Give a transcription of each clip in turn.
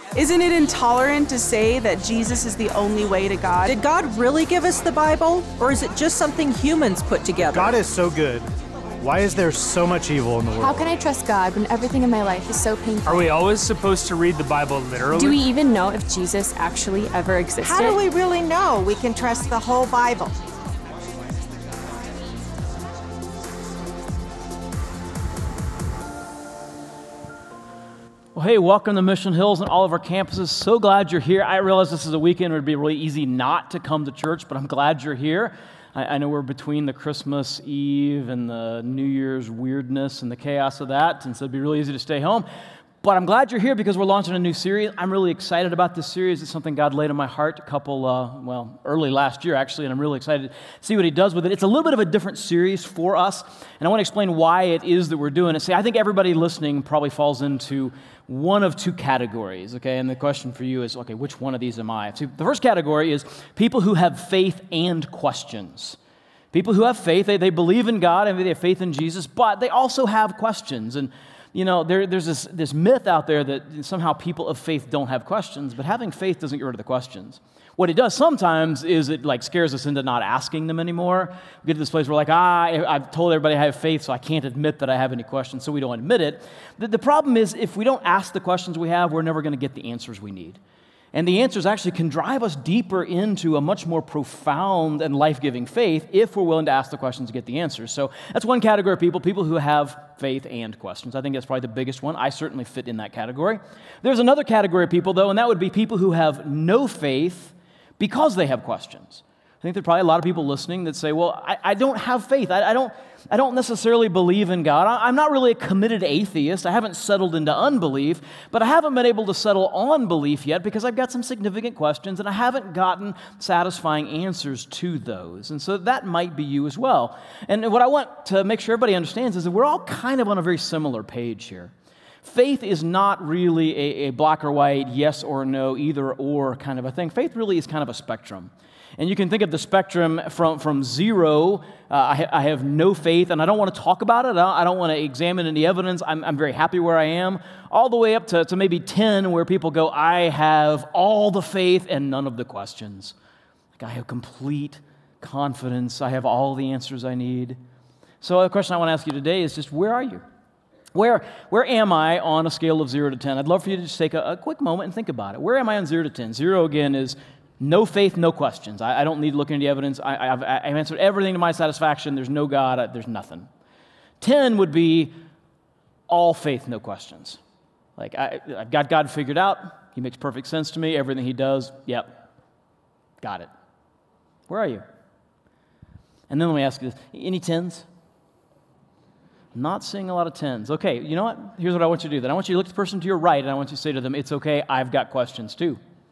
Isn't it intolerant to say that Jesus is the only way to God? Did God really give us the Bible, or is it just something humans put together? God is so good. Why is there so much evil in the world? How can I trust God when everything in my life is so painful? Are we always supposed to read the Bible literally? Do we even know if Jesus actually ever existed? How do we really know we can trust the whole Bible? Well, hey, welcome to Mission Hills and all of our campuses. So glad you're here. I realize this is a weekend where it'd be really easy not to come to church, but I'm glad you're here. I know we're between the Christmas Eve and the New Year's weirdness and the chaos of that, and so it'd be really easy to stay home. But I'm glad you're here because we're launching a new series. I'm really excited about this series. It's something God laid on my heart early last year, actually, and I'm really excited to see what He does with it. It's a little bit of a different series for us, and I want to explain why it is that we're doing it. See, I think everybody listening probably falls into one of two categories, okay? And the question for you is, okay, which one of these am I? See, the first category is people who have faith and questions. People who have faith, they believe in God and they have faith in Jesus, but they also have questions. And you know, there's this myth out there that somehow people of faith don't have questions, but having faith doesn't get rid of the questions. What it does sometimes is it scares us into not asking them anymore. We get to this place where I've told everybody I have faith, so I can't admit that I have any questions, so we don't admit it. The problem is if we don't ask the questions we have, we're never going to get the answers we need. And the answers actually can drive us deeper into a much more profound and life-giving faith if we're willing to ask the questions to get the answers. So that's one category of people who have faith and questions. I think that's probably the biggest one. I certainly fit in that category. There's another category of people, though, and that would be people who have no faith because they have questions. I think there are probably a lot of people listening that say, well, I don't have faith. I don't necessarily believe in God. I'm not really a committed atheist. I haven't settled into unbelief, but I haven't been able to settle on belief yet because I've got some significant questions and I haven't gotten satisfying answers to those. And so that might be you as well. And what I want to make sure everybody understands is that we're all kind of on a very similar page here. Faith is not really a black or white, yes or no, either or kind of a thing. Faith really is kind of a spectrum. And you can think of the spectrum from zero, I have no faith, and I don't want to talk about it. I don't want to examine any evidence. I'm very happy where I am, all the way up to maybe 10, where people go, I have all the faith and none of the questions. I have complete confidence. I have all the answers I need. So the question I want to ask you today is just, where are you? Where am I on a scale of 0 to 10? I'd love for you to just take a quick moment and think about it. Where am I on 0 to 10? 0, again, is no faith, no questions. I don't need to look into the evidence. I've answered everything to my satisfaction. There's no God. There's nothing. 10 would be all faith, no questions. I've got God figured out. He makes perfect sense to me. Everything He does, yep, got it. Where are you? And then let me ask you this. Any 10s? Not seeing a lot of 10s. Okay, you know what? Here's what I want you to do. Then I want you to look at the person to your right, and I want you to say to them, it's okay, I've got questions too.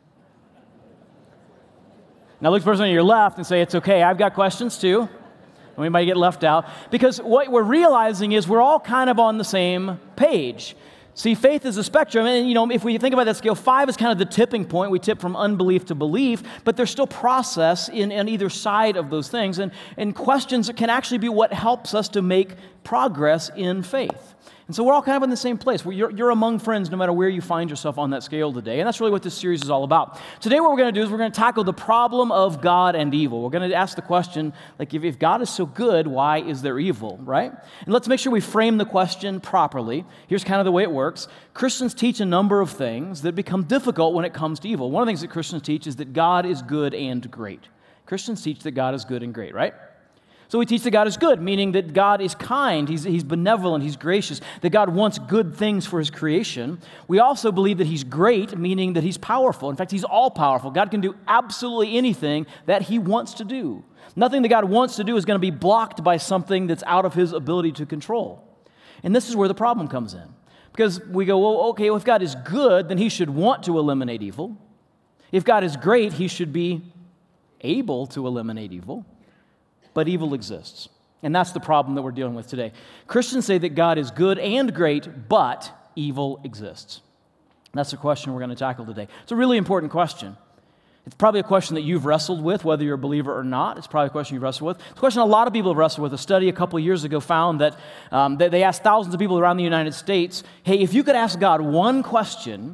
Now look at the person on your left and say, it's okay, I've got questions too. And we might get left out. Because what we're realizing is we're all kind of on the same page. See, faith is a spectrum, and if we think about that scale, 5 is kind of the tipping point. We tip from unbelief to belief, but there's still process in either side of those things, and questions can actually be what helps us to make progress in faith. And so we're all kind of in the same place. You're among friends no matter where you find yourself on that scale today. And that's really what this series is all about. Today what we're going to do is we're going to tackle the problem of God and evil. We're going to ask the question, if God is so good, why is there evil, right? And let's make sure we frame the question properly. Here's kind of the way it works. Christians teach a number of things that become difficult when it comes to evil. One of the things that Christians teach is that God is good and great. Christians teach that God is good and great, right? So we teach that God is good, meaning that God is kind, He's benevolent, He's gracious, that God wants good things for His creation. We also believe that He's great, meaning that He's powerful. In fact, He's all-powerful. God can do absolutely anything that He wants to do. Nothing that God wants to do is going to be blocked by something that's out of His ability to control. And this is where the problem comes in. Because we go, if God is good, then He should want to eliminate evil. If God is great, He should be able to eliminate evil. But evil exists. And that's the problem that we're dealing with today. Christians say that God is good and great, but evil exists. And that's the question we're going to tackle today. It's a really important question. It's probably a question that you've wrestled with, whether you're a believer or not. It's probably a question you've wrestled with. It's a question a lot of people have wrestled with. A study a couple of years ago found that they asked thousands of people around the United States, hey, if you could ask God one question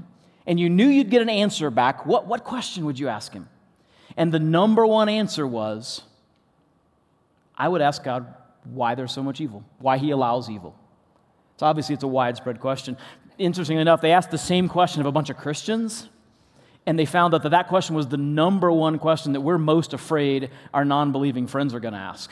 and you knew you'd get an answer back, what question would you ask him? And the number one answer was, I would ask God why there's so much evil, why he allows evil. So obviously it's a widespread question. Interestingly enough, they asked the same question of a bunch of Christians, and they found that that question was the number one question that we're most afraid our non-believing friends are going to ask.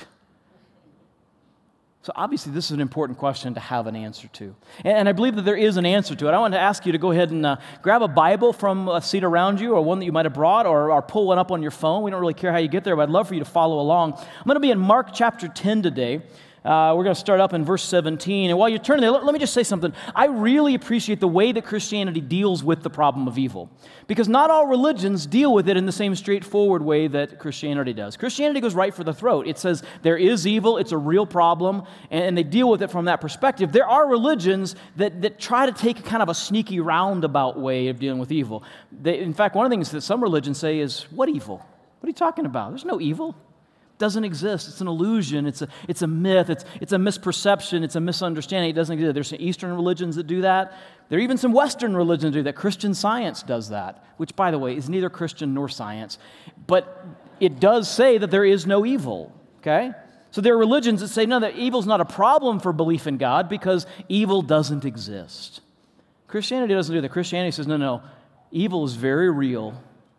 So obviously this is an important question to have an answer to. And I believe that there is an answer to it. I want to ask you to go ahead and grab a Bible from a seat around you, or one that you might have brought, or pull one up on your phone. We don't really care how you get there, but I'd love for you to follow along. I'm going to be in Mark chapter 10 today. We're going to start up in verse 17. And while you're turning there, let me just say something. I really appreciate the way that Christianity deals with the problem of evil, because not all religions deal with it in the same straightforward way that Christianity does. Christianity goes right for the throat. It says there is evil, it's a real problem, and they deal with it from that perspective. There are religions that try to take kind of a sneaky roundabout way of dealing with evil. In fact, one of the things that some religions say is, what evil? What are you talking about? There's no evil. Doesn't exist. It's an illusion. It's a myth. It's a misperception. It's a misunderstanding. It doesn't exist. There's some Eastern religions that do that. There are even some Western religions that do that. Christian Science does that, which, by the way, is neither Christian nor science. But it does say that there is no evil, okay? So there are religions that say, no, that evil's not a problem for belief in God because evil doesn't exist. Christianity doesn't do that. Christianity says, no, evil is very real,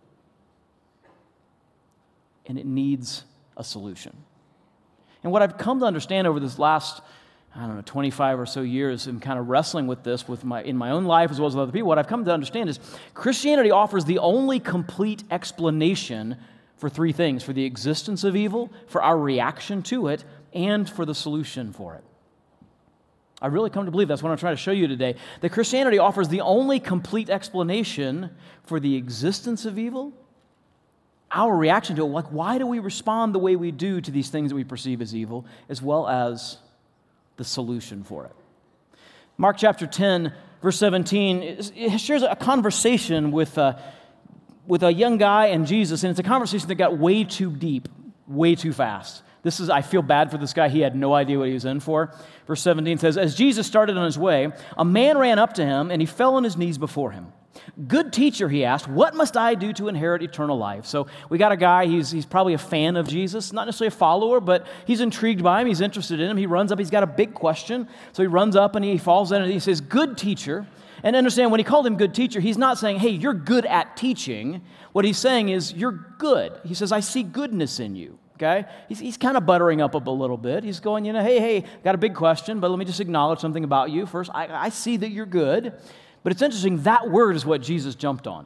and it needs a solution. And what I've come to understand over this last, 25 or so years in kind of wrestling with this in my own life as well as with other people, what I've come to understand is Christianity offers the only complete explanation for three things: for the existence of evil, for our reaction to it, and for the solution for it. I really come to believe that's what I'm trying to show you today, that Christianity offers the only complete explanation for the existence of evil, our reaction to it, like why do we respond the way we do to these things that we perceive as evil, as well as the solution for it. Mark chapter 10, verse 17, it shares a conversation with a young guy and Jesus, and it's a conversation that got way too deep, way too fast. I feel bad for this guy. He had no idea what he was in for. Verse 17 says, as Jesus started on his way, a man ran up to him, and he fell on his knees before him. Good teacher, he asked, what must I do to inherit eternal life? So we got a guy, he's probably a fan of Jesus, not necessarily a follower, but he's intrigued by him, he's interested in him. He runs up, he's got a big question. So he runs up and he falls in and he says, good teacher. And understand, when he called him good teacher, he's not saying, hey, you're good at teaching. What he's saying is, you're good. He says, I see goodness in you. Okay? He's kind of buttering up a little bit. He's going, hey, got a big question, but let me just acknowledge something about you first. I see that you're good. But it's interesting, that word is what Jesus jumped on.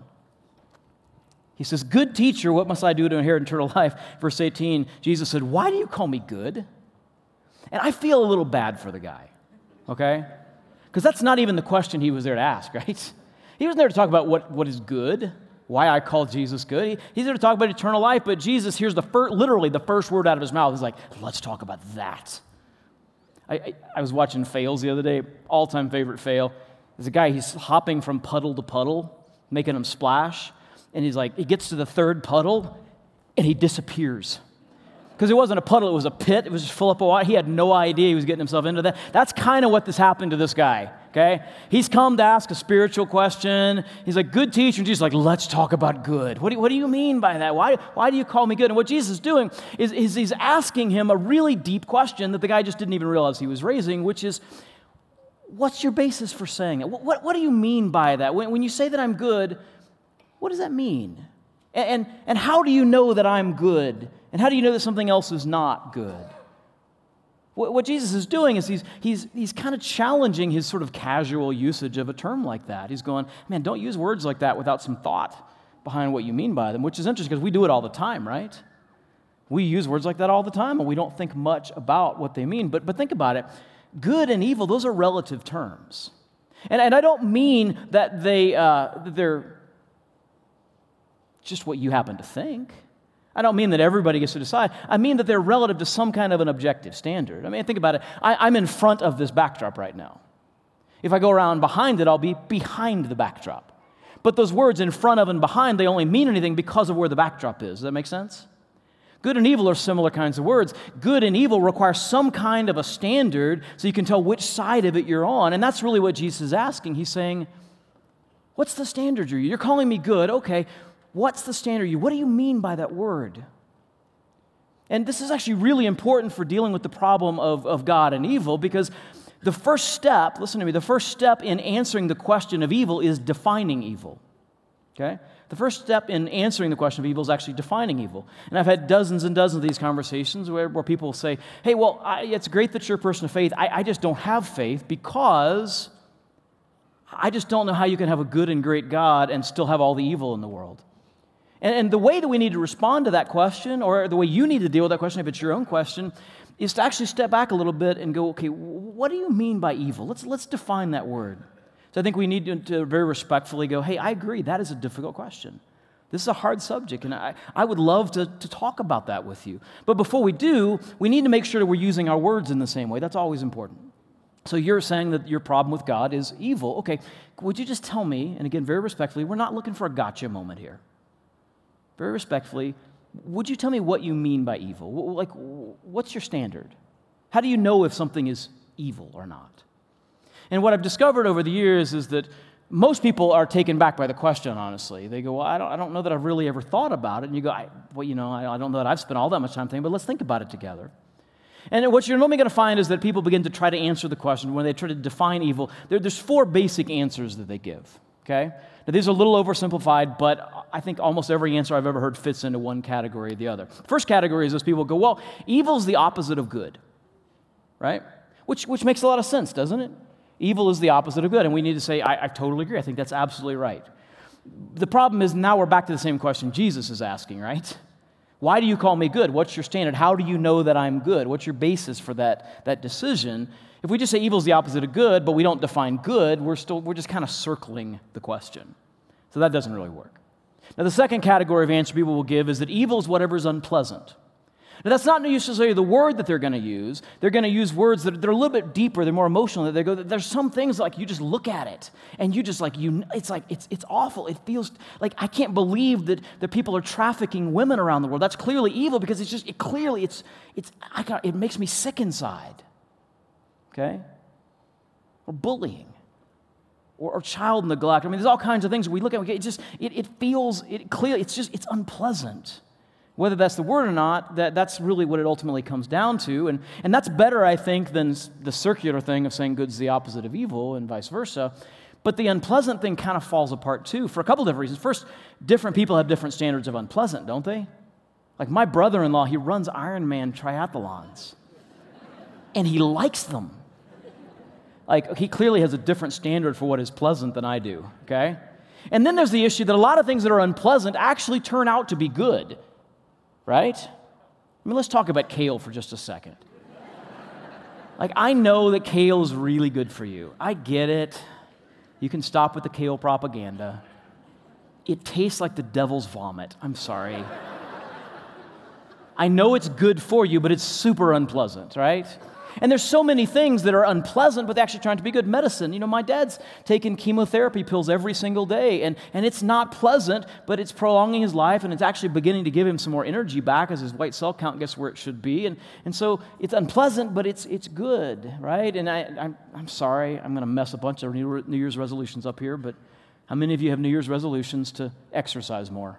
He says, good teacher, what must I do to inherit eternal life? Verse 18, Jesus said, why do you call me good? And I feel a little bad for the guy, okay? Because that's not even the question he was there to ask, right? He wasn't there to talk about what is good, why I call Jesus good. He's there to talk about eternal life, but Jesus hears literally the first word out of his mouth. He's like, let's talk about that. I was watching fails the other day, all-time favorite fail. There's a guy, he's hopping from puddle to puddle, making him splash, and he gets to the third puddle, and he disappears. Because it wasn't a puddle, it was a pit, it was just full up of water. He had no idea he was getting himself into that. That's kind of what this happened to this guy, okay? He's come to ask a spiritual question. He's like, good teacher, and Jesus is like, let's talk about good. What do you mean by that? Why do you call me good? And what Jesus is doing is he's asking him a really deep question that the guy just didn't even realize he was raising, which is, what's your basis for saying it? What do you mean by that? When you say that I'm good, what does that mean? And how do you know that I'm good? And how do you know that something else is not good? What Jesus is doing is he's kind of challenging his sort of casual usage of a term like that. He's going, man, don't use words like that without some thought behind what you mean by them, which is interesting because we do it all the time, right? We use words like that all the time, and we don't think much about what they mean. But think about it. Good and evil, those are relative terms. And I don't mean that they're just what you happen to think. I don't mean that everybody gets to decide. I mean that they're relative to some kind of an objective standard. I mean, think about it. I'm in front of this backdrop right now. If I go around behind it, I'll be behind the backdrop. But those words in front of and behind, they only mean anything because of where the backdrop is. Does that make sense? Good and evil are similar kinds of words. Good and evil require some kind of a standard so you can tell which side of it you're on. And that's really what Jesus is asking. He's saying, What's the standard you're using? You're calling me good. Okay, what's the standard you? What do you mean by that word? And this is actually really important for dealing with the problem of God and evil, because the first step, listen to me, the first step in answering the question of evil is defining evil. Okay? The first step in answering the question of evil is actually defining evil. And I've had dozens and dozens of these conversations where people say, hey, well, it's great that you're a person of faith. I just don't have faith because I just don't know how you can have a good and great God and still have all the evil in the world. And the way that we need to respond to that question, or the way you need to deal with that question, if it's your own question, is to actually step back a little bit and go, okay, what do you mean by evil? Let's define that word. So I think we need to very respectfully go, hey, I agree, that is a difficult question. This is a hard subject, and I would love to talk about that with you. But before we do, we need to make sure that we're using our words in the same way. That's always important. So you're saying that your problem with God is evil. Okay, would you just tell me, and again, very respectfully, we're not looking for a gotcha moment here. Very respectfully, would you tell me what you mean by evil? Like, what's your standard? How do you know if something is evil or not? And what I've discovered over the years is that most people are taken back by the question, honestly. They go, well, I don't know that I've really ever thought about it. And you go, I don't know that I've spent all that much time thinking, but let's think about it together. And what you're normally going to find is that people begin to try to answer the question. When they try to define evil, there's 4 basic answers that they give, okay? Now, these are a little oversimplified, but I think almost every answer I've ever heard fits into one category or the other. First category is those people go, well, evil is the opposite of good, right? Which makes a lot of sense, doesn't it? Evil is the opposite of good, and we need to say, I totally agree. I think that's absolutely right. The problem is now we're back to the same question Jesus is asking, right? Why do you call me good? What's your standard? How do you know that I'm good? What's your basis for that decision? If we just say evil is the opposite of good, but we don't define good, we're just kind of circling the question. So that doesn't really work. Now, the second category of answer people will give is that evil is whatever is unpleasant. Now, that's not necessarily the word that they're going to use. They're going to use words that are a little bit deeper. They're more emotional. They go, there's some things like you just look at it and you just it's awful. It feels like I can't believe that people are trafficking women around the world. That's clearly evil because it makes me sick inside. Okay? Or bullying. Or child neglect. I mean, there's all kinds of things we look at. It's unpleasant. Whether that's the word or not, that's really what it ultimately comes down to. And that's better, I think, than the circular thing of saying good's the opposite of evil and vice versa. But the unpleasant thing kind of falls apart too for a couple different reasons. First, different people have different standards of unpleasant, don't they? Like my brother-in-law, he runs Ironman triathlons. And he likes them. Like he clearly has a different standard for what is pleasant than I do, okay? And then there's the issue that a lot of things that are unpleasant actually turn out to be good. Right? I mean, let's talk about kale for just a second. Like, I know that kale is really good for you. I get it. You can stop with the kale propaganda. It tastes like the devil's vomit. I'm sorry. I know it's good for you, but it's super unpleasant, right? And there's so many things that are unpleasant, but they're actually trying to be good. Medicine. You know, my dad's taking chemotherapy pills every single day, and it's not pleasant, but it's prolonging his life, and it's actually beginning to give him some more energy back as his white cell count gets where it should be. And so it's unpleasant, but it's good, right? And I'm sorry, I'm going to mess a bunch of New Year's resolutions up here, but how many of you have New Year's resolutions to exercise more?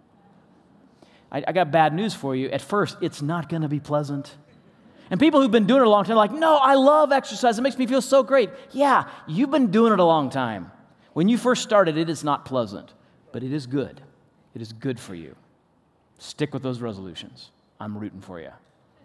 I got bad news for you. At first, it's not going to be pleasant. And people who've been doing it a long time are like, no, I love exercise. It makes me feel so great. Yeah, you've been doing it a long time. When you first started, it is not pleasant, but it is good. It is good for you. Stick with those resolutions. I'm rooting for you.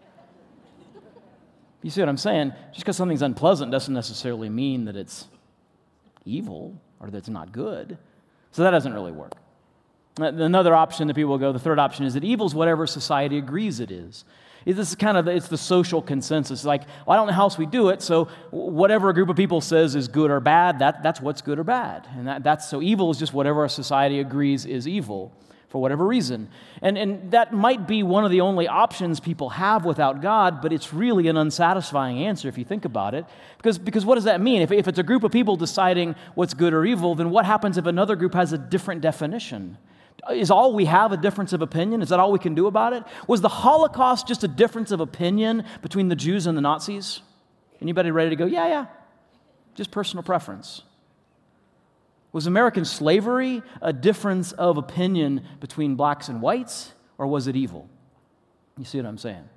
You see what I'm saying? Just because something's unpleasant doesn't necessarily mean that it's evil or that it's not good. So that doesn't really work. Another option that people will go, the third option is that evil is whatever society agrees it is. This is it's the social consensus. Like, well, I don't know how else we do it, so whatever a group of people says is good or bad, that's what's good or bad. And so evil is just whatever our society agrees is evil for whatever reason. And that might be one of the only options people have without God, but it's really an unsatisfying answer if you think about it. Because what does that mean? If it's a group of people deciding what's good or evil, then what happens if another group has a different definition? Is all we have a difference of opinion? Is that all we can do about it? Was the Holocaust just a difference of opinion between the Jews and the Nazis? Anybody ready to go, yeah, just personal preference? Was American slavery a difference of opinion between blacks and whites, or was it evil? You see what I'm saying?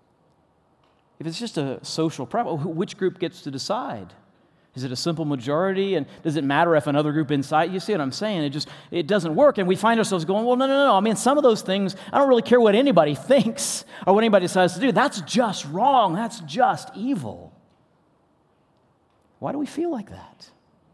If it's just a social problem, which group gets to decide? Is it a simple majority? And does it matter if another group inside? You see what I'm saying? It doesn't work. And we find ourselves going, well, no. I mean, some of those things, I don't really care what anybody thinks or what anybody decides to do. That's just wrong. That's just evil. Why do we feel like that?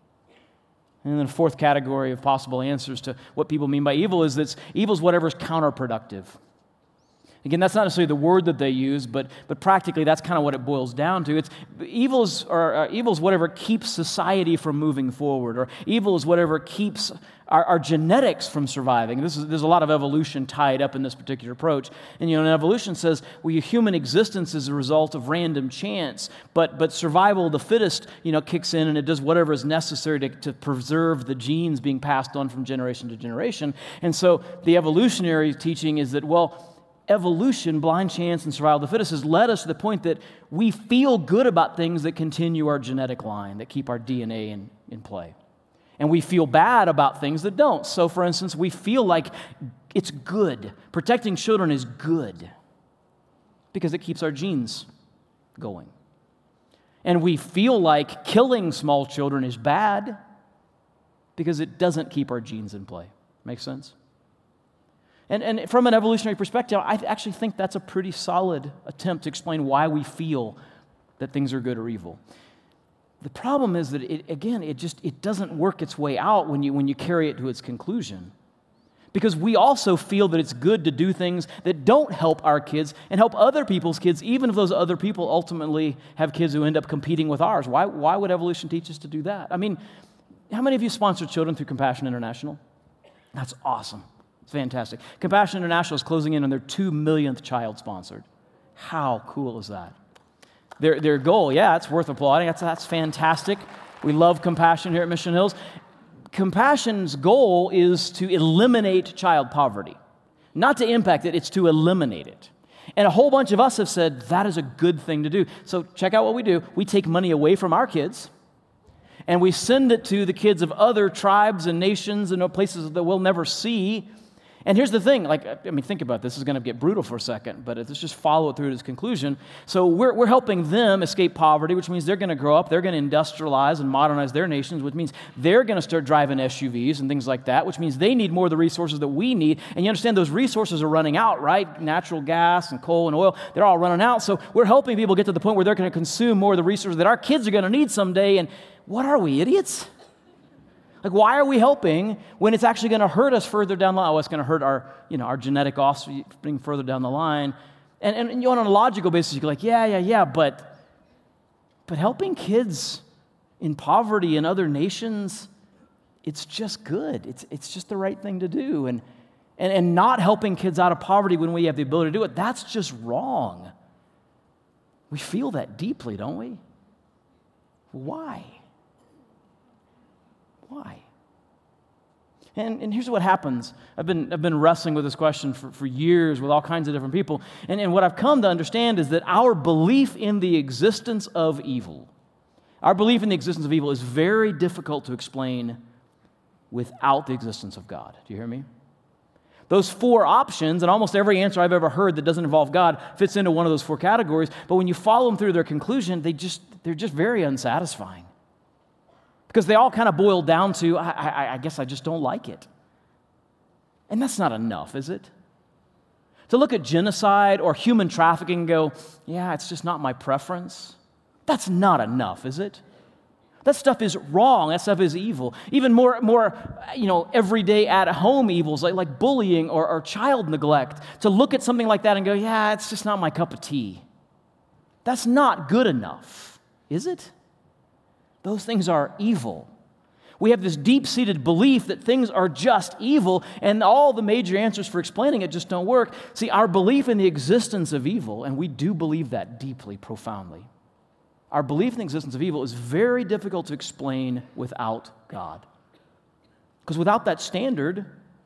And then the fourth category of possible answers to what people mean by evil is that evil is whatever's counterproductive. Again, that's not necessarily the word that they use, but practically that's kind of what it boils down to. Evil is whatever keeps society from moving forward, or evil is whatever keeps our genetics from surviving. There's a lot of evolution tied up in this particular approach. And evolution says, well, your human existence is a result of random chance, but survival of the fittest, kicks in and it does whatever is necessary to preserve the genes being passed on from generation to generation. And so the evolutionary teaching is that, well, evolution, blind chance, and survival of the fittest has led us to the point that we feel good about things that continue our genetic line, that keep our DNA in play. And we feel bad about things that don't. So, for instance, we feel like it's good. Protecting children is good because it keeps our genes going. And we feel like killing small children is bad because it doesn't keep our genes in play. Make sense? And from an evolutionary perspective, I actually think that's a pretty solid attempt to explain why we feel that things are good or evil. The problem is that, it doesn't work its way out when you carry it to its conclusion. Because we also feel that it's good to do things that don't help our kids and help other people's kids, even if those other people ultimately have kids who end up competing with ours. Why would evolution teach us to do that? I mean, how many of you sponsor children through Compassion International? That's awesome. It's fantastic. Compassion International is closing in on their 2 millionth child sponsored. How cool is that? Their goal, it's worth applauding. That's fantastic. We love Compassion here at Mission Hills. Compassion's goal is to eliminate child poverty. Not to impact it, it's to eliminate it. And a whole bunch of us have said that is a good thing to do. So check out what we do. We take money away from our kids, and we send it to the kids of other tribes and nations and places that we'll never see. And here's the thing, think about this. This is going to get brutal for a second, but let's just follow it through to its conclusion. So we're helping them escape poverty, which means they're going to grow up, they're going to industrialize and modernize their nations, which means they're going to start driving SUVs and things like that, which means they need more of the resources that we need. And you understand those resources are running out, right? Natural gas and coal and oil, they're all running out. So we're helping people get to the point where they're going to consume more of the resources that our kids are going to need someday. And what are we, idiots? Why are we helping when it's actually going to hurt us further down the line? Oh, it's going to hurt our genetic offspring further down the line. And on a logical basis, you go but helping kids in poverty in other nations, it's just good. It's just the right thing to do. And not helping kids out of poverty when we have the ability to do it, that's just wrong. We feel that deeply, don't we? Why? Why? And here's what happens. I've been wrestling with this question for years with all kinds of different people. And what I've come to understand is that our belief in the existence of evil, is very difficult to explain without the existence of God. Do you hear me? Those four options, and almost every answer I've ever heard that doesn't involve God fits into one of those four categories, but when you follow them through their conclusion, they're just very unsatisfying. Because they all kind of boil down to, I guess I just don't like it. And that's not enough, is it? To look at genocide or human trafficking and go, it's just not my preference. That's not enough, is it? That stuff is wrong. That stuff is evil. Even more, everyday at-home evils like bullying or child neglect. To look at something like that and go, it's just not my cup of tea. That's not good enough, is it? Those things are evil. We have this deep-seated belief that things are just evil, and all the major answers for explaining it just don't work. See, our belief in the existence of evil, and we do believe that deeply, profoundly, our belief in the existence of evil is very difficult to explain without God. Because without that standard,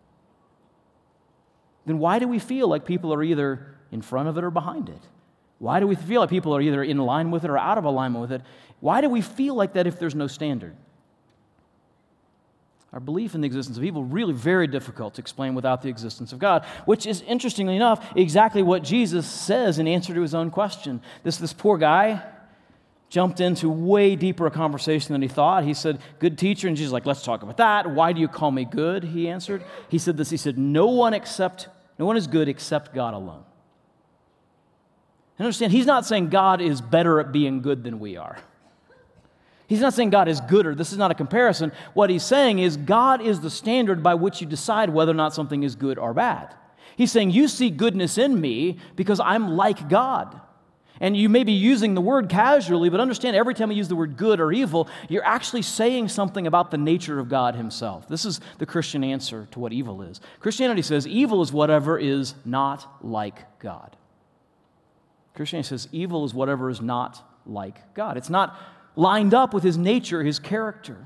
then why do we feel like people are either in front of it or behind it? Why do we feel like people are either in line with it or out of alignment with it? Why do we feel like that if there's no standard? Our belief in the existence of evil really very difficult to explain without the existence of God, which is, interestingly enough, exactly what Jesus says in answer to his own question. This poor guy jumped into way deeper a conversation than he thought. He said, "Good teacher," and Jesus is like, "Let's talk about that. Why do you call me good?" He answered. He said this, he said, no one is good except God alone. And understand, he's not saying God is better at being good than we are. He's not saying God is gooder. This is not a comparison. What he's saying is God is the standard by which you decide whether or not something is good or bad. He's saying you see goodness in me because I'm like God. And you may be using the word casually, but understand every time you use the word good or evil, you're actually saying something about the nature of God himself. This is the Christian answer to what evil is. Christianity says evil is whatever is not like God. Christianity says evil is whatever is not like God. It's not lined up with his nature, his character.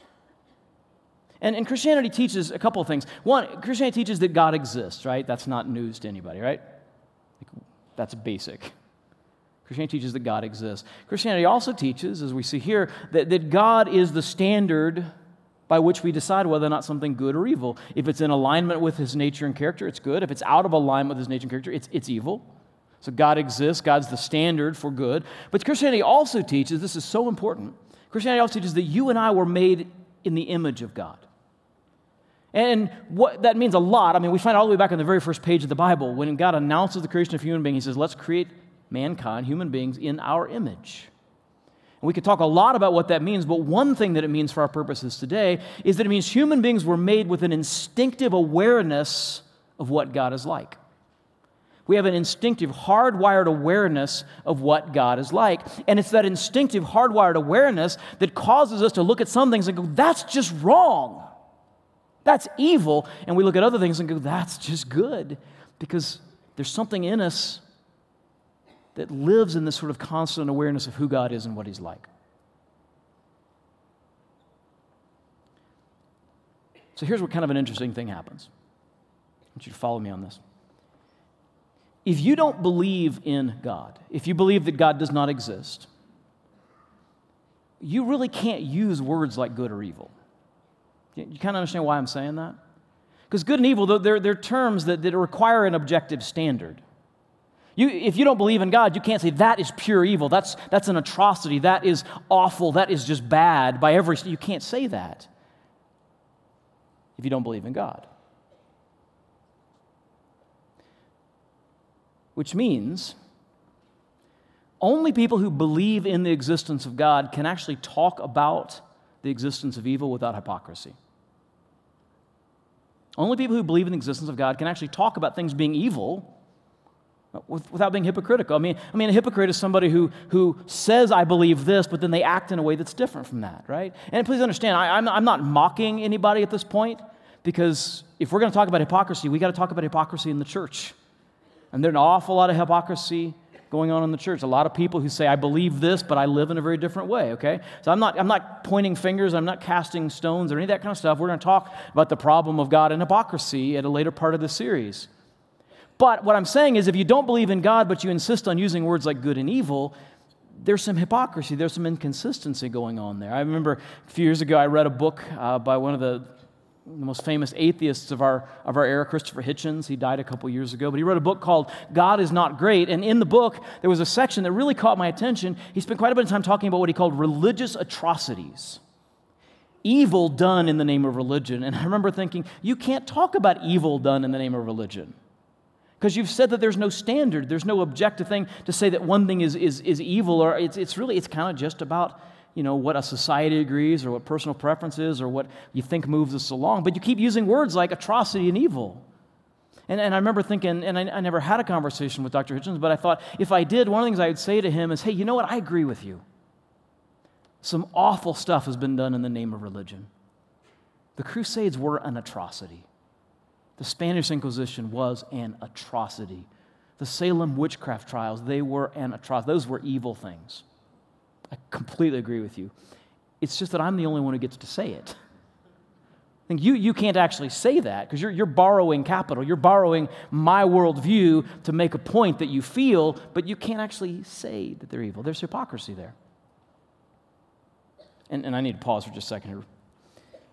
And Christianity teaches a couple of things. One, Christianity teaches that God exists, right? That's not news to anybody, right? That's basic. Christianity teaches that God exists. Christianity also teaches, as we see here, that God is the standard by which we decide whether or not something good or evil. If it's in alignment with his nature and character, it's good. If it's out of alignment with his nature and character, it's evil. So God exists. God's the standard for good. But Christianity also teaches, this is so important, Christianity also teaches that you and I were made in the image of God. And what that means a lot. I mean, we find all the way back on the very first page of the Bible, when God announces the creation of human beings, he says, let's create mankind, human beings, in our image. And we could talk a lot about what that means, but one thing that it means for our purposes today is that it means human beings were made with an instinctive awareness of what God is like. We have an instinctive, hardwired awareness of what God is like. And it's that instinctive, hardwired awareness that causes us to look at some things and go, that's just wrong. That's evil. And we look at other things and go, that's just good. Because there's something in us that lives in this sort of constant awareness of who God is and what he's like. So here's what kind of an interesting thing happens. I want you to follow me on this. If you don't believe in God, if you believe that God does not exist, you really can't use words like good or evil. You kind of understand why I'm saying that? Because good and evil, they're terms that require an objective standard. If you don't believe in God, you can't say that is pure evil, that's an atrocity, that is awful, that is just bad by every... You can't say that if you don't believe in God. Which means only people who believe in the existence of God can actually talk about the existence of evil without hypocrisy. Only people who believe in the existence of God can actually talk about things being evil without being hypocritical. I mean, a hypocrite is somebody who says, I believe this, but then they act in a way that's different from that, right? And please understand, I'm not mocking anybody at this point, because if we're going to talk about hypocrisy, we got to talk about hypocrisy in the church. And there's an awful lot of hypocrisy going on in the church. A lot of people who say, I believe this, but I live in a very different way, okay? So I'm not pointing fingers, I'm not casting stones or any of that kind of stuff. We're going to talk about the problem of God and hypocrisy at a later part of the series. But what I'm saying is, if you don't believe in God, but you insist on using words like good and evil, there's some hypocrisy, there's some inconsistency going on there. I remember a few years ago, I read a book by one of the most famous atheists of our era, Christopher Hitchens. He died a couple years ago, but he wrote a book called God is Not Great. And in the book, there was a section that really caught my attention. He spent quite a bit of time talking about what he called religious atrocities. Evil done in the name of religion. And I remember thinking, you can't talk about evil done in the name of religion. Because you've said that there's no standard, there's no objective thing to say that one thing is evil, or it's kind of just about, what a society agrees, or what personal preference is, or what you think moves us along. But you keep using words like atrocity and evil. And I remember thinking, and I never had a conversation with Dr. Hitchens, but I thought, if I did, one of the things I would say to him is, hey, you know what, I agree with you. Some awful stuff has been done in the name of religion. The Crusades were an atrocity. The Spanish Inquisition was an atrocity. The Salem witchcraft trials, they were an atrocity. Those were evil things. I completely agree with you. It's just that I'm the only one who gets to say it. I think you can't actually say that because you're borrowing capital. You're borrowing my worldview to make a point that you feel, but you can't actually say that they're evil. There's hypocrisy there. And I need to pause for just a second here.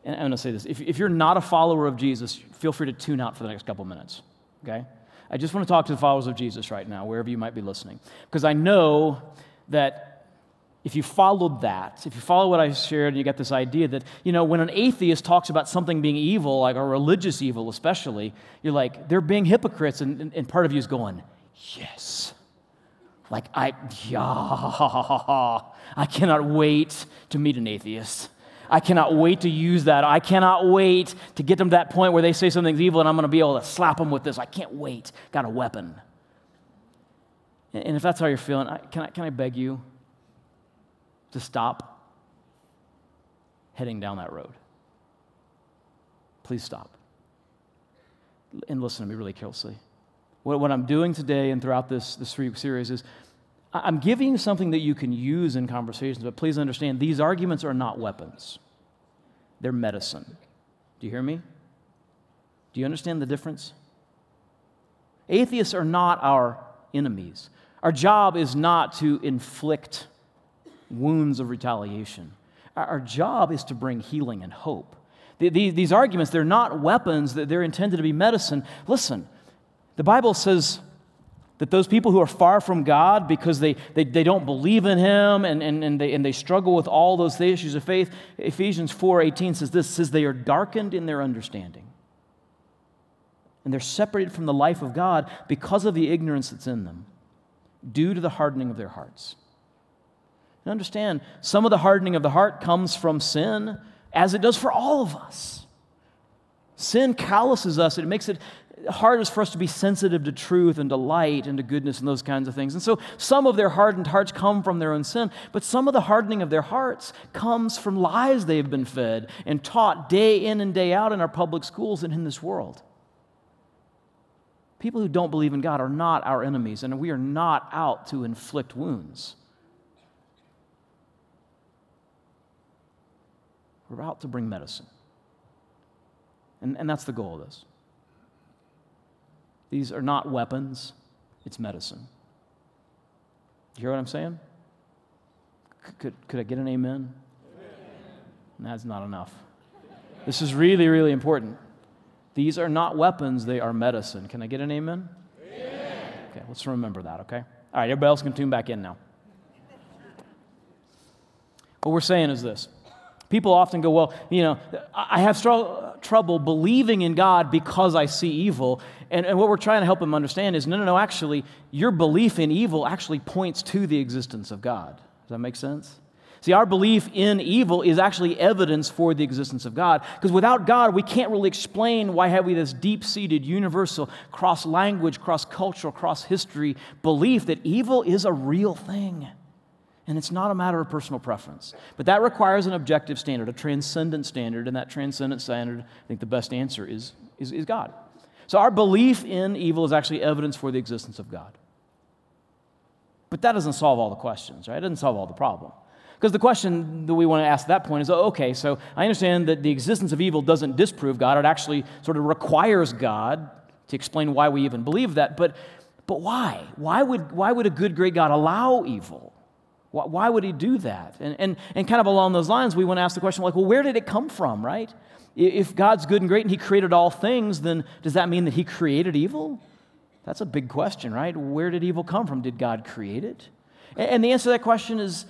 and I'm going to say this, if you're not a follower of Jesus, feel free to tune out for the next couple minutes, okay? I just want to talk to the followers of Jesus right now, wherever you might be listening, because I know that if you followed that, if you follow what I shared and you get this idea that, when an atheist talks about something being evil, like a religious evil especially, you're like, they're being hypocrites, and part of you is going, yes. Like, I cannot wait to meet an atheist. I cannot wait to use that. I cannot wait to get them to that point where they say something's evil and I'm going to be able to slap them with this. I can't wait. Got a weapon. And if that's how you're feeling, can I beg you to stop heading down that road? Please stop. And listen to me really closely. What I'm doing today and throughout this 3-week series is I'm giving you something that you can use in conversations, but please understand, these arguments are not weapons. They're medicine. Do you hear me? Do you understand the difference? Atheists are not our enemies. Our job is not to inflict wounds of retaliation. Our job is to bring healing and hope. These arguments, they're not weapons, they're intended to be medicine. Listen, the Bible says that those people who are far from God because they don't believe in Him and they struggle with all those issues of faith, Ephesians 4:18 says this, says they are darkened in their understanding. And they're separated from the life of God because of the ignorance that's in them, due to the hardening of their hearts. And understand, some of the hardening of the heart comes from sin, as it does for all of us. Sin calluses us. It makes it hard for us to be sensitive to truth and to light and to goodness and those kinds of things. And so some of their hardened hearts come from their own sin, but some of the hardening of their hearts comes from lies they've been fed and taught day in and day out in our public schools and in this world. People who don't believe in God are not our enemies, and we are not out to inflict wounds. We're out to bring medicine. And that's the goal of this. These are not weapons, it's medicine. You hear what I'm saying? Could I get an amen? Amen? That's not enough. This is really, really important. These are not weapons, they are medicine. Can I get an amen? Amen. Okay, let's remember that, okay? All right, everybody else can tune back in now. What we're saying is this. People often go, well, I have trouble believing in God because I see evil. And what we're trying to help them understand is, no, actually, your belief in evil actually points to the existence of God. Does that make sense? See, our belief in evil is actually evidence for the existence of God. Because without God, we can't really explain why have we this deep-seated, universal, cross-language, cross-cultural, cross-history belief that evil is a real thing. And it's not a matter of personal preference. But that requires an objective standard, a transcendent standard, and that transcendent standard, I think the best answer is God. So our belief in evil is actually evidence for the existence of God. But that doesn't solve all the questions, right? It doesn't solve all the problem. Because the question that we want to ask at that point is, okay, so I understand that the existence of evil doesn't disprove God. It actually sort of requires God to explain why we even believe that. But why? Why would a good, great God allow evil? Why would He do that? And kind of along those lines, we want to ask the question, like, well, where did it come from, right? If God's good and great and He created all things, then does that mean that He created evil? That's a big question, right? Where did evil come from? Did God create it? And the answer to that question is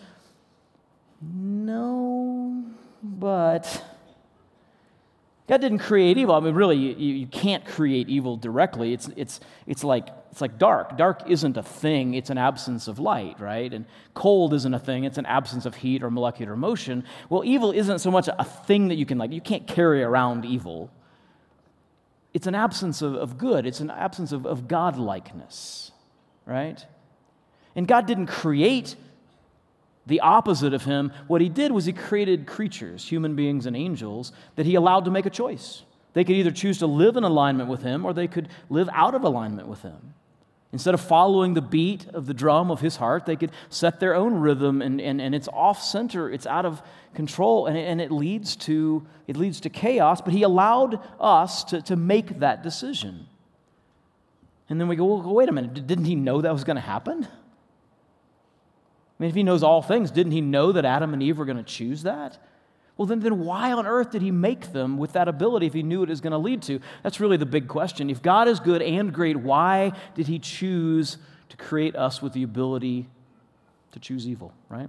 no, but God didn't create evil. I mean, really, you can't create evil directly. It's like dark. Dark isn't a thing. It's an absence of light, right? And cold isn't a thing. It's an absence of heat or molecular motion. Well, evil isn't so much a thing that you can't carry around evil. It's an absence of good. It's an absence of godlikeness, right? And God didn't create the opposite of Him. What He did was He created creatures, human beings and angels, that He allowed to make a choice. They could either choose to live in alignment with Him or they could live out of alignment with Him. Instead of following the beat of the drum of His heart, they could set their own rhythm, and it's off-center, it's out of control, and it leads to chaos, but He allowed us to make that decision. And then we go, well, wait a minute, didn't He know that was going to happen? I mean, if He knows all things, didn't He know that Adam and Eve were going to choose that? Well, then why on earth did he make them with that ability if he knew what it was going to lead to? That's really the big question. If God is good and great, why did he choose to create us with the ability to choose evil, right?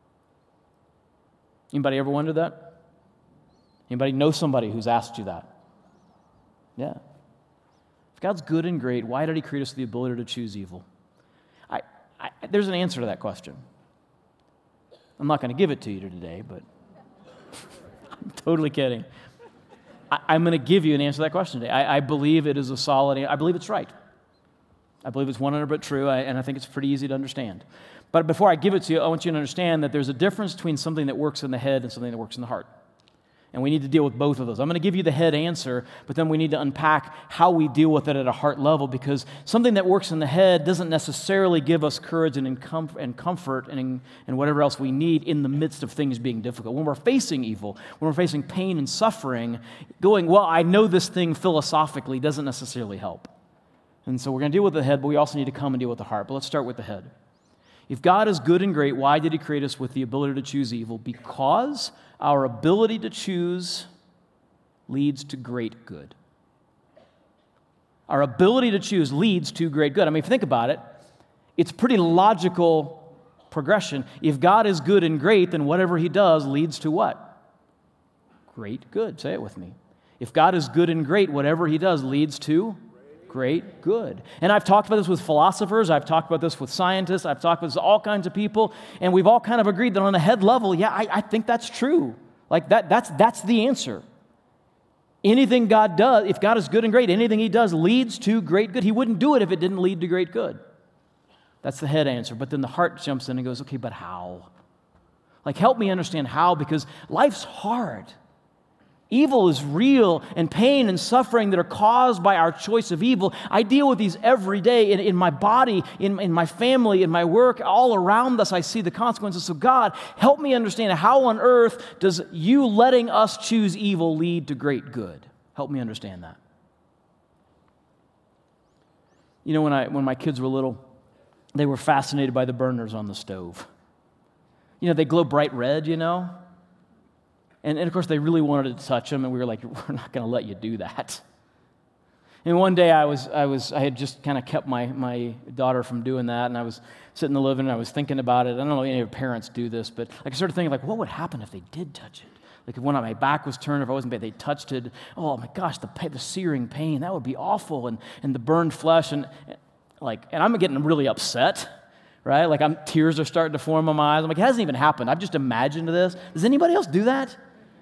Anybody ever wondered that? Anybody know somebody who's asked you that? Yeah. If God's good and great, why did he create us with the ability to choose evil? There's an answer to that question. I'm not going to give it to you today, but I'm totally kidding. I'm going to give you an answer to that question today. I believe it is a solid answer. I believe it's right. I believe it's 100% true, and I think it's pretty easy to understand. But before I give it to you, I want you to understand that there's a difference between something that works in the head and something that works in the heart. And we need to deal with both of those. I'm going to give you the head answer, but then we need to unpack how we deal with it at a heart level, because something that works in the head doesn't necessarily give us courage and comfort and whatever else we need in the midst of things being difficult. When we're facing evil, when we're facing pain and suffering, going, well, I know this thing philosophically doesn't necessarily help. And so we're going to deal with the head, but we also need to come and deal with the heart. But let's start with the head. If God is good and great, why did he create us with the ability to choose evil? Because our ability to choose leads to great good. Our ability to choose leads to great good. I mean, if you think about it, it's pretty logical progression. If God is good and great, then whatever he does leads to what? Great good. Say it with me. If God is good and great, whatever he does leads to great good. And I've talked about this with philosophers, I've talked about this with scientists, I've talked about this with all kinds of people, and we've all kind of agreed that on a head level, yeah, I think that's true. Like that's the answer. Anything God does, if God is good and great, anything he does leads to great good. He wouldn't do it if it didn't lead to great good. That's the head answer. But then the heart jumps in and goes, okay, but how? Like, help me understand how, because life's hard. Evil is real, and pain and suffering that are caused by our choice of evil. I deal with these every day in my body, in my family, in my work, all around us. I see the consequences. So God, help me understand, how on earth does you letting us choose evil lead to great good? Help me understand that. You know, when my kids were little, they were fascinated by the burners on the stove. You know, they glow bright red, you know? And of course, they really wanted to touch them, and we were like, we're not going to let you do that. And one day, I had just kind of kept my daughter from doing that, and I was sitting in the living room, and I was thinking about it. I don't know if any of parents do this, but I started thinking, like, what would happen if they did touch it? Like, if my back was turned, if I wasn't bad, they touched it. Oh, my gosh, the searing pain, that would be awful, and the burned flesh, and I'm getting really upset. Right? Like, tears are starting to form in my eyes. I'm like, it hasn't even happened. I've just imagined this. Does anybody else do that?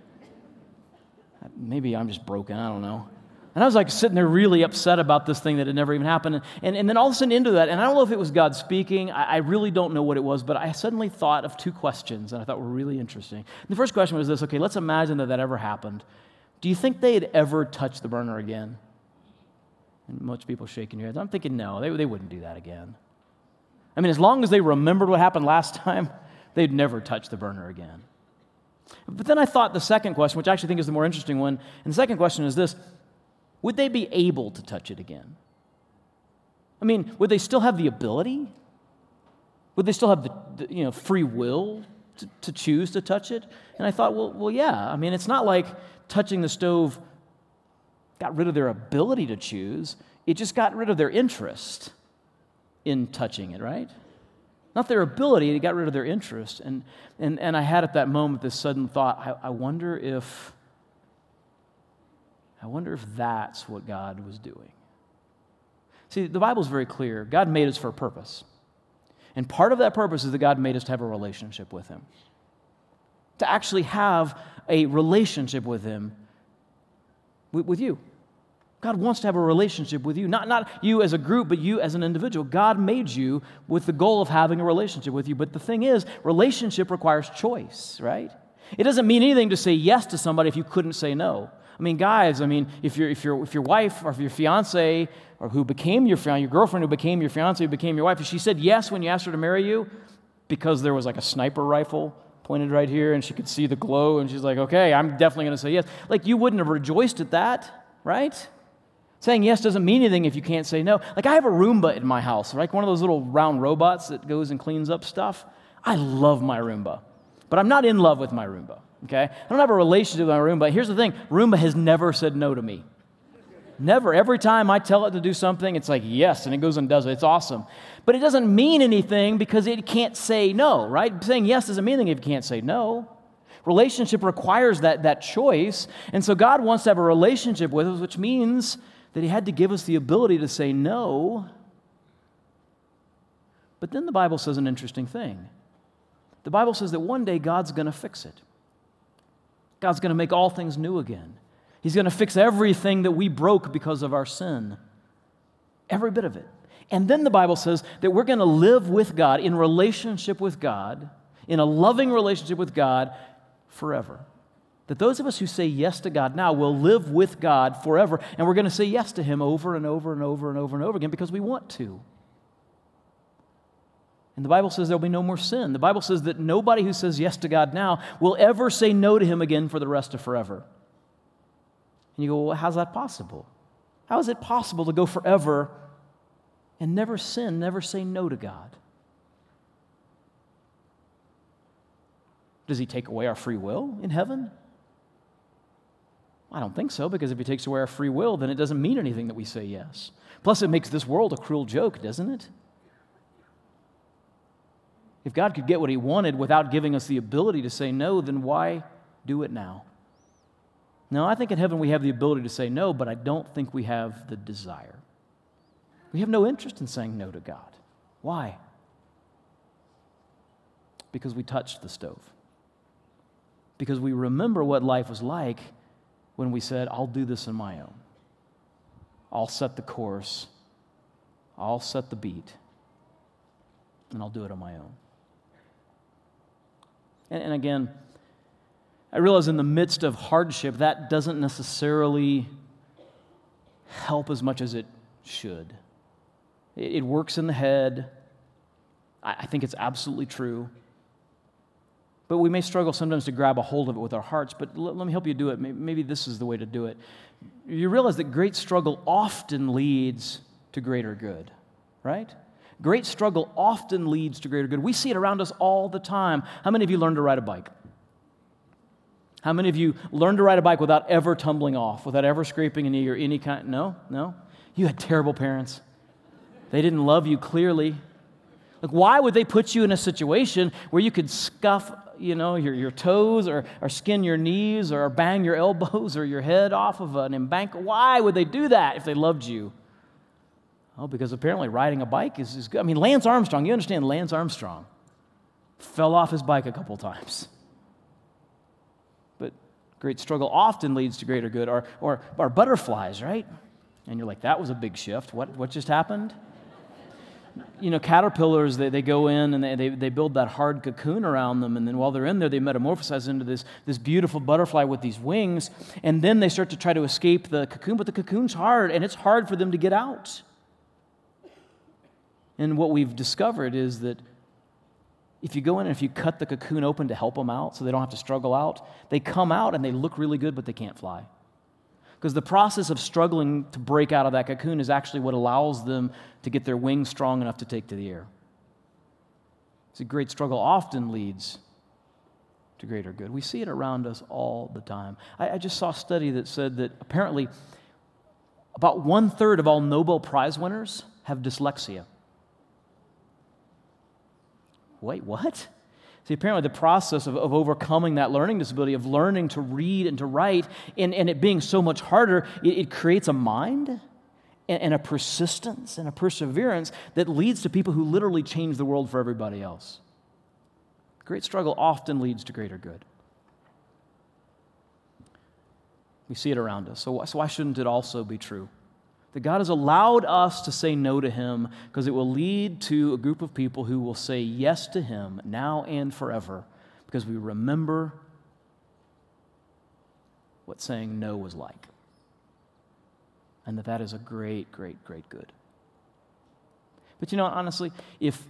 Maybe I'm just broken. I don't know. And I was like sitting there really upset about this thing that had never even happened. And then all of a sudden into that, and I don't know if it was God speaking. I really don't know what it was, but I suddenly thought of two questions that I thought were really interesting. And the first question was this: okay, let's imagine that ever happened. Do you think they'd ever touch the burner again? And most people shaking your heads. I'm thinking no, they wouldn't do that again. I mean, as long as they remembered what happened last time, they'd never touch the burner again. But then I thought the second question, which I actually think is the more interesting one, and the second question is this: would they be able to touch it again? I mean, would they still have the ability? Would they still have the free will to choose to touch it? And I thought, well, yeah. I mean, it's not like touching the stove got rid of their ability to choose. It just got rid of their interest in touching it, right? Not their ability, it got rid of their interest. And I had at that moment this sudden thought, I wonder if that's what God was doing. See, the Bible's very clear. God made us for a purpose. And part of that purpose is that God made us to have a relationship with him. To actually have a relationship with him, with you. God wants to have a relationship with you, not you as a group, but you as an individual. God made you with the goal of having a relationship with you. But the thing is, relationship requires choice, right? It doesn't mean anything to say yes to somebody if you couldn't say no. I mean, guys, if your wife or if your fiance or who became your girlfriend who became your fiance, who became your wife, if she said yes when you asked her to marry you because there was like a sniper rifle pointed right here and she could see the glow and she's like, okay, I'm definitely going to say yes. Like, you wouldn't have rejoiced at that, right? Saying yes doesn't mean anything if you can't say no. Like, I have a Roomba in my house, right? One of those little round robots that goes and cleans up stuff. I love my Roomba, but I'm not in love with my Roomba. okay? I don't have a relationship with my Roomba, but here's the thing. Roomba has never said no to me. Never. Every time I tell it to do something, it's like, yes, and it goes and does it. It's awesome. But it doesn't mean anything because it can't say no, right? Saying yes doesn't mean anything if you can't say no. Relationship requires that choice. And so God wants to have a relationship with us, which means that he had to give us the ability to say no. But then the Bible says an interesting thing. The Bible says that one day God's going to fix it. God's going to make all things new again. He's going to fix everything that we broke because of our sin. Every bit of it. And then the Bible says that we're going to live with God, in relationship with God, in a loving relationship with God forever. That those of us who say yes to God now will live with God forever, and we're going to say yes to him over and over and over and over and over again because we want to. And the Bible says there'll be no more sin. The Bible says that nobody who says yes to God now will ever say no to him again for the rest of forever. And you go, well, how's that possible? How is it possible to go forever and never sin, never say no to God? Does he take away our free will in heaven? I don't think so, because if he takes away our free will, then it doesn't mean anything that we say yes. Plus, it makes this world a cruel joke, doesn't it? If God could get what he wanted without giving us the ability to say no, then why do it now? No, I think in heaven we have the ability to say no, but I don't think we have the desire. We have no interest in saying no to God. Why? Because we touched the stove. Because we remember what life was like when we said, I'll do this on my own. I'll set the course. I'll set the beat. And I'll do it on my own. And again, I realize in the midst of hardship, that doesn't necessarily help as much as it should. It works in the head. I think it's absolutely true. But we may struggle sometimes to grab a hold of it with our hearts, but let me help you do it. Maybe this is the way to do it. You realize that great struggle often leads to greater good, right? Great struggle often leads to greater good. We see it around us all the time. How many of you learned to ride a bike? How many of you learned to ride a bike without ever tumbling off, without ever scraping a knee or any kind? No? You had terrible parents. They didn't love you clearly. Like, why would they put you in a situation where you could scuff, your toes or skin your knees or bang your elbows or your head off of an embankment? Why would they do that if they loved you? Oh, because apparently riding a bike is good. I mean, Lance Armstrong, you understand Lance Armstrong fell off his bike a couple times. But great struggle often leads to greater good. Or butterflies, right? And you're like, that was a big shift. What just happened? Caterpillars, they go in and they build that hard cocoon around them, and then while they're in there, they metamorphosize into this beautiful butterfly with these wings, and then they start to try to escape the cocoon, but the cocoon's hard, and it's hard for them to get out. And what we've discovered is that if you go in and if you cut the cocoon open to help them out so they don't have to struggle out, they come out and they look really good, but they can't fly. Because the process of struggling to break out of that cocoon is actually what allows them to get their wings strong enough to take to the air. See, great struggle often leads to greater good. We see it around us all the time. I just saw a study that said that apparently about 1/3 of all Nobel Prize winners have dyslexia. Wait, what? See, apparently the process of overcoming that learning disability, of learning to read and to write, and it being so much harder, it creates a mind and a persistence and a perseverance that leads to people who literally change the world for everybody else. Great struggle often leads to greater good. We see it around us. So why shouldn't it also be true? That God has allowed us to say no to him because it will lead to a group of people who will say yes to him now and forever because we remember what saying no was like. And that is a great, great, great good. But honestly, if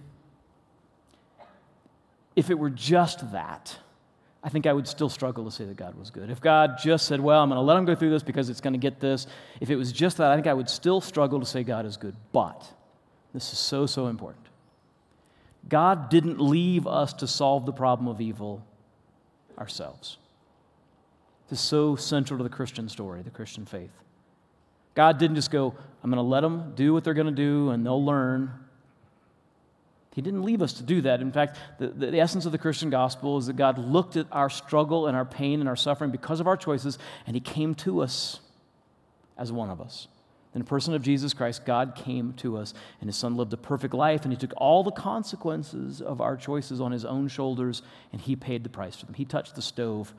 it were just that, I think I would still struggle to say that God was good. If God just said, well, I'm going to let him go through this because it's going to get this. If it was just that, I think I would still struggle to say God is good. But this is so, so important. God didn't leave us to solve the problem of evil ourselves. is so central to the Christian story, the Christian faith. God didn't just go, I'm going to let them do what they're going to do and they'll learn. He didn't leave us to do that. In fact, the essence of the Christian gospel is that God looked at our struggle and our pain and our suffering because of our choices, and He came to us as one of us. In the person of Jesus Christ, God came to us, and His Son lived a perfect life, and He took all the consequences of our choices on His own shoulders, and He paid the price for them. He touched the stove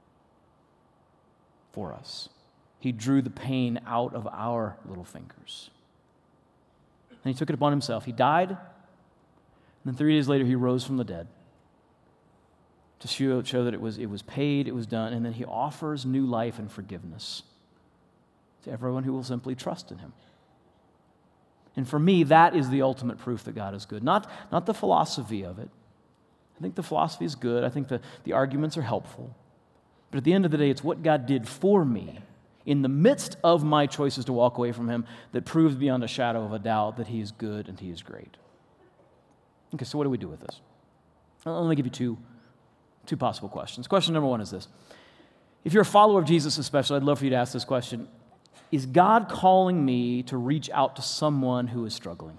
for us. He drew the pain out of our little fingers. And He took it upon Himself. He died, and then 3 days later He rose from the dead to show that it was paid, it was done, and then He offers new life and forgiveness to everyone who will simply trust in Him. And for me, that is the ultimate proof that God is good. Not the philosophy of it. I think the philosophy is good. I think the arguments are helpful. But at the end of the day, it's what God did for me in the midst of my choices to walk away from Him that proves beyond a shadow of a doubt that He is good and He is great. Okay, so what do we do with this? Let me give you two possible questions. Question number one is this. If you're a follower of Jesus especially, I'd love for you to ask this question. Is God calling me to reach out to someone who is struggling?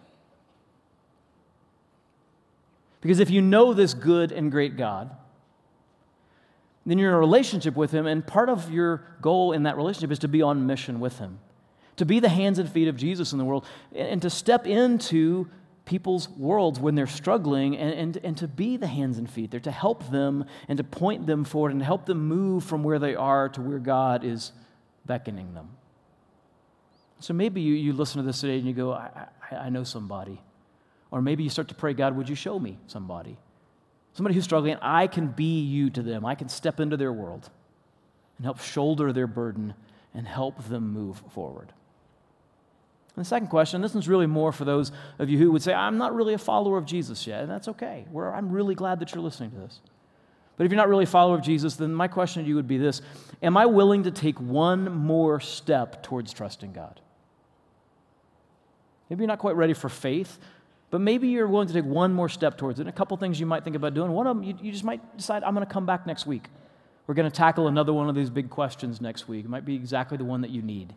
Because if you know this good and great God, then you're in a relationship with Him, and part of your goal in that relationship is to be on mission with Him, to be the hands and feet of Jesus in the world, and to step into people's worlds when they're struggling, and to be the hands and feet there, to help them and to point them forward and help them move from where they are to where God is beckoning them. So maybe you listen to this today and you go, I know somebody. Or maybe you start to pray, God, would you show me somebody? Somebody who's struggling, I can be you to them. I can step into their world and help shoulder their burden and help them move forward. And the second question, this one's really more for those of you who would say, I'm not really a follower of Jesus yet, and that's okay. I'm really glad that you're listening to this. But if you're not really a follower of Jesus, then my question to you would be this. Am I willing to take one more step towards trusting God? Maybe you're not quite ready for faith, but maybe you're willing to take one more step towards it. And a couple things you might think about doing. One of them, you just might decide, I'm going to come back next week. We're going to tackle another one of these big questions next week. It might be exactly the one that you need.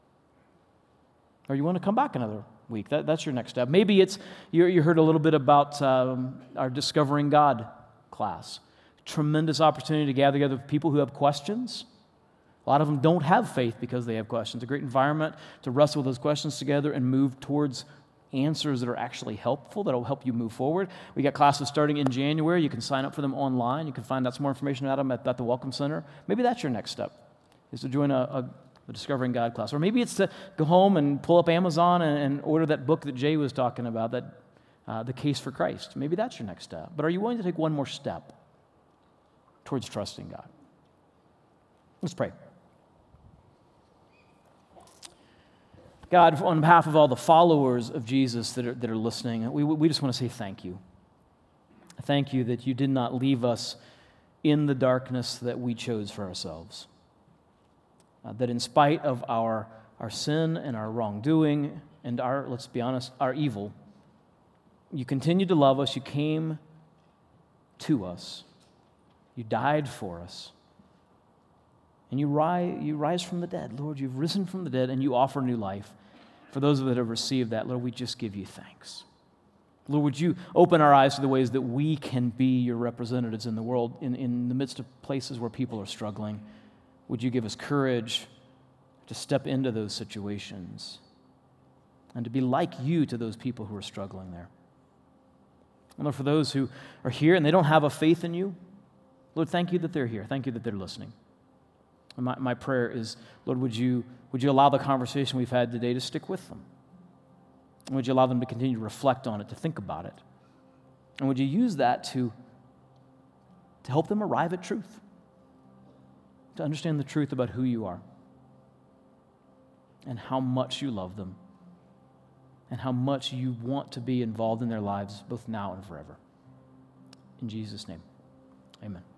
Or you want to come back another week. That's your next step. Maybe it's, you heard a little bit about our Discovering God class. Tremendous opportunity to gather together with people who have questions. A lot of them don't have faith because they have questions. A great environment to wrestle with those questions together and move towards answers that are actually helpful, that will help you move forward. We got classes starting in January. You can sign up for them online. You can find out some more information about them at the Welcome Center. Maybe that's your next step, is to join a Discovering God class. Or maybe it's to go home and pull up Amazon and order that book that Jay was talking about, The Case for Christ. Maybe that's your next step. But are you willing to take one more step towards trusting God? Let's pray. God, on behalf of all the followers of Jesus that are listening, we just want to say thank you. Thank you that you did not leave us in the darkness that we chose for ourselves. That in spite of our sin and our wrongdoing and let's be honest, our evil, you continued to love us. You came to us. You died for us. And you rise from the dead. Lord, you've risen from the dead, and you offer new life. For those that have received that, Lord, we just give you thanks. Lord, would you open our eyes to the ways that we can be your representatives in the world, in the midst of places where people are struggling. Would you give us courage to step into those situations and to be like you to those people who are struggling there. And Lord, for those who are here and they don't have a faith in you, Lord, thank you that they're here. Thank you that they're listening. And my prayer is, Lord, would you allow the conversation we've had today to stick with them? And would you allow them to continue to reflect on it, to think about it? And would you use that to help them arrive at truth, to understand the truth about who you are and how much you love them and how much you want to be involved in their lives both now and forever. In Jesus' name, amen.